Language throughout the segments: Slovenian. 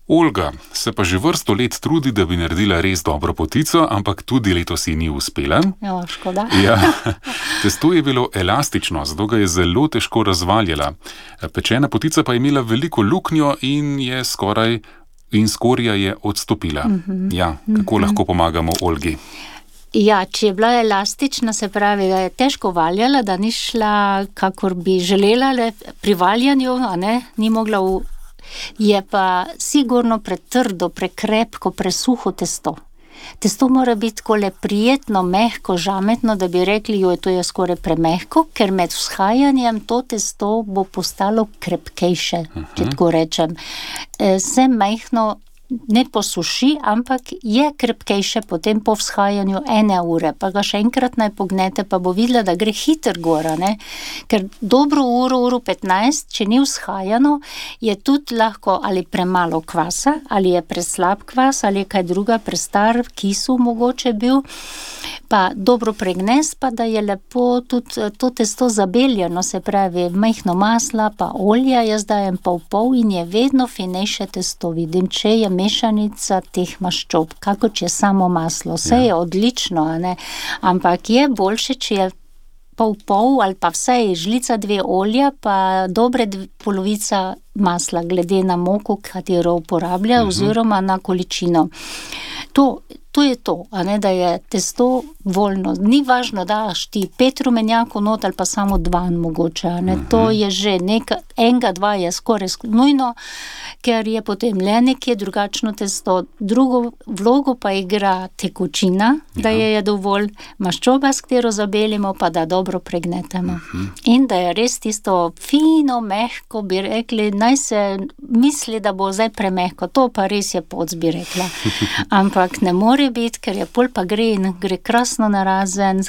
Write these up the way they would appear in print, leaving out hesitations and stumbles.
Olga se pa že vrsto let trudi, da bi naredila res dobro potico, ampak tudi letos ji ni uspela. Jo, škoda. Ja, testo je bilo elastično, zato ga je zelo težko razvaljala. Pečena potica pa je imela veliko luknjo in skorja je odstopila. Ja, kako lahko pomagamo Olgi? Ja, če je bila elastična, se pravi, da je težko valjala, da ni šla, kakor bi želela, pri valjanju, ni mogla je pa sigurno pretrdo, prekrepko, presuho testo. Testo mora biti takole prijetno, mehko, žametno, da bi rekli, to je skoraj premehko, ker med vzhajanjem to testo bo postalo krepkejše, če tako rečem. Se mehno ne posuši, ampak je krepkejše potem po vzhajanju 1 ure, pa ga še enkrat naj pognete, pa bo videla, da gre hiter gora, ker dobro uro 15, če ni vzhajano, je tudi lahko ali premalo kvasa, ali je preslab kvas, ali je kaj druga, prestar, kisu mogoče bil, pa dobro pregnest, pa da je lepo tudi to testo zabeljeno, se pravi, mehno masla, pa olja, jaz dajem pol in je vedno finejše testo, vidim, če je mešanica teh maščob, kako če je samo maslo. Vse je odlično, ampak je boljše, če je pol ali pa vsaj žlica 2 olja, pa dobre polovica masla, glede na moko, katero uporablja, oziroma na količino. To je to, da je testo voljno. Ni važno, daš ti 5 rumenjakov not ali pa samo 2 mogoče. To je že enega, 2 je skoraj nujno, ker je potem le nekje drugačno testo. Drugo vlogo pa igra tekočina, da je dovolj, maščoba, s katero zabelimo, pa da dobro pregnetemo. In da je res tisto fino, mehko, bi rekli, naj se misli, da bo zdaj premehko. To pa res je poc, bi rekla. Ampak ne more biti, ker je pol pa gre krasno narazen,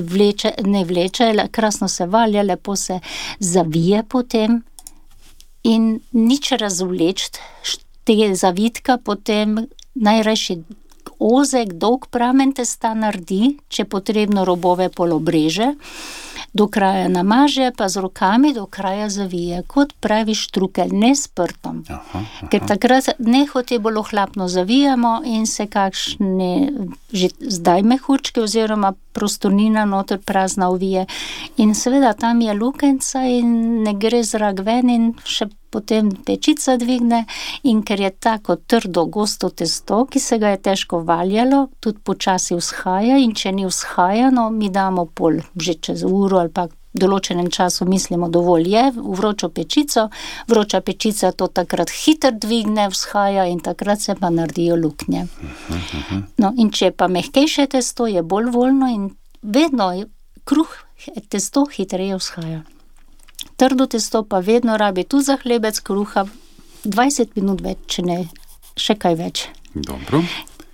krasno se valja, lepo se zavije potem in nič razvleči tega zavitka, potem najrajši ozek, dolg pramen testa naredi, če potrebno robove pol obreže, do kraja namaže, pa z rokami do kraja zavije, kot pravi štrukelj, ne s prtom. Ker takrat nehote bolj ohlapno zavijamo in se kakšne že zdaj mehučke oziroma prostornina noter prazna ovije. In seveda tam je lukenca in ne gre zrak ven in še potem pečica dvigne, in ker je tako trdo, gosto testo, ki se ga je težko valjalo, tudi počasi vzhaja, in če ni vzhajano, mi damo pol že čez uro ali pa določenem času mislimo dovolj je, v vročo pečico, vroča pečica to takrat hiter dvigne, vzhaja in takrat se pa naredijo luknje. No, in če je pa mehkejše testo, je bolj voljno in vedno testo hitreje vzhaja. Trdo testo pa vedno rabi tudi za hlebec kruha 20 minut več, če ne še kaj več. Dobro.